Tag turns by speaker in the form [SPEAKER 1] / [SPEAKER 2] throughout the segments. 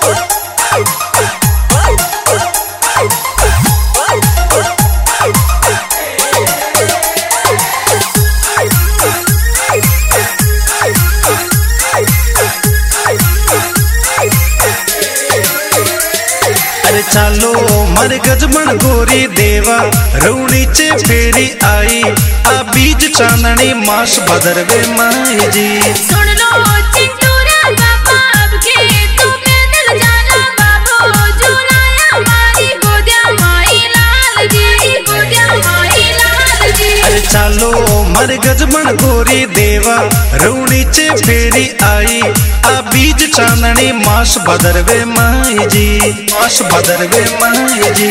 [SPEAKER 1] चालो मर गजमन गोरी देवा रौणीचे फेरी आई आ बीज चांदनी मास बदरवे माई जी।
[SPEAKER 2] सुन लो चिंटूरा बाबा अब के तू पैदल जाना बाबू झूलाया मारी गोदिया माई लाल जी गोदिया माई लाल जी।
[SPEAKER 1] अरे चालो मर गजमन गोरी देवा रौणीचे फेरी आई आ बीज चांदनी मास बदरवे माई जी मास बदरवे माई जी।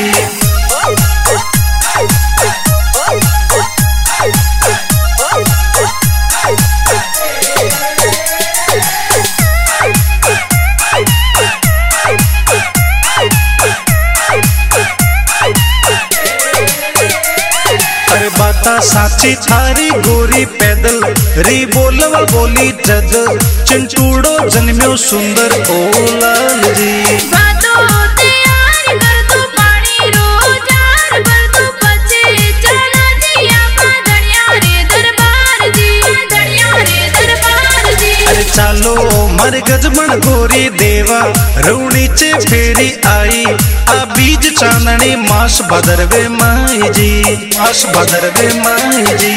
[SPEAKER 1] अरे बाता साची थारी गोरी पैदल री बोलवा बोली जद चिंटूड़ो जन्म्यो सुंदर ओ लाल जी।
[SPEAKER 2] बातों तैयार कर तू पानी रोजार कर तू बच्चे चला दिया धनिया रे दरबार जी धनिया रे दरबार जी।
[SPEAKER 1] अरे चालो मर गजमन गोरी देवा रौणीचे फेरी आई आ बीज चांदनी मास बदरवे माई जी मास बदरवे माई जी।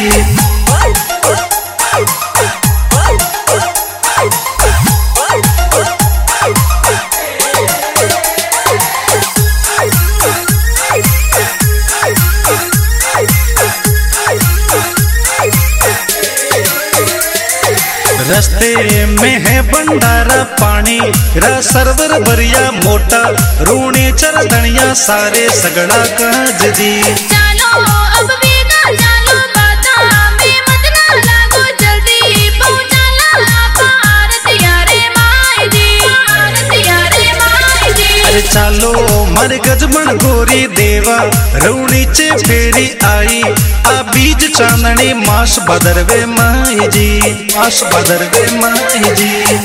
[SPEAKER 1] रस्ते में है भंडारा पानी रा सरवर बरिया मोटा रूणी चरधनिया सारे सगड़ा काज दी।
[SPEAKER 2] चलो अब बेगा चलो बाता में मत ना लागो जल्दी पहुंचाला भारत यारे माई जी भारत यारे माई जी।
[SPEAKER 1] अरे चालो मर गजमन गोरी देवा रौणीचे फेरी आई आ बीज चांदनी मास बदरवे माई जी मास बदरवे माई जी।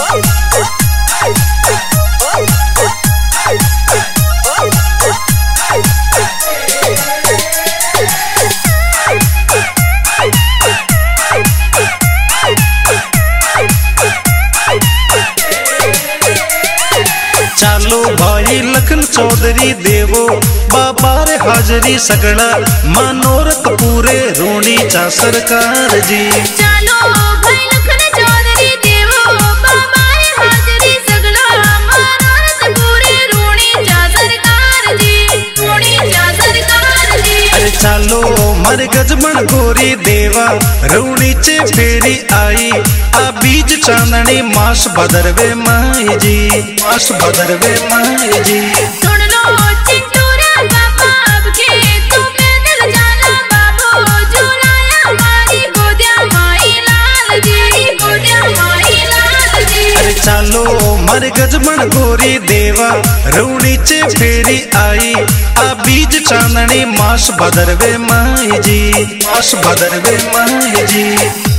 [SPEAKER 1] चालो भाई लखन चौधरी देवो बाबा रे हाजरी सगड़ा मनोरथ पूरे रोणी चा सरकार जी।
[SPEAKER 2] चलो भाई लखन चौधरी देवो बाबा रे हाजरी सगड़ा मनोरथ पूरे रोणी चा सरकार जी रोणी चा सरकार जी।
[SPEAKER 1] अरे चालो मर गजमन गोरी देवा रौणीचे फेरी आई आ बीज चांदनी मास बदरवे माई जी मास बदरवे माई जी।
[SPEAKER 2] सुन लो चिंटूरा बाबा अब के तू पैदल जाना बाबू झूलाया मारी गोदिया माई लाल जी गोदिया माई लाल जी।
[SPEAKER 1] अरे चालो मर गजमन गोरी देवा रौणीचे फेरी आई आ बीज चांदनी मास बदरवे माई जी मास बदरवे माई जी।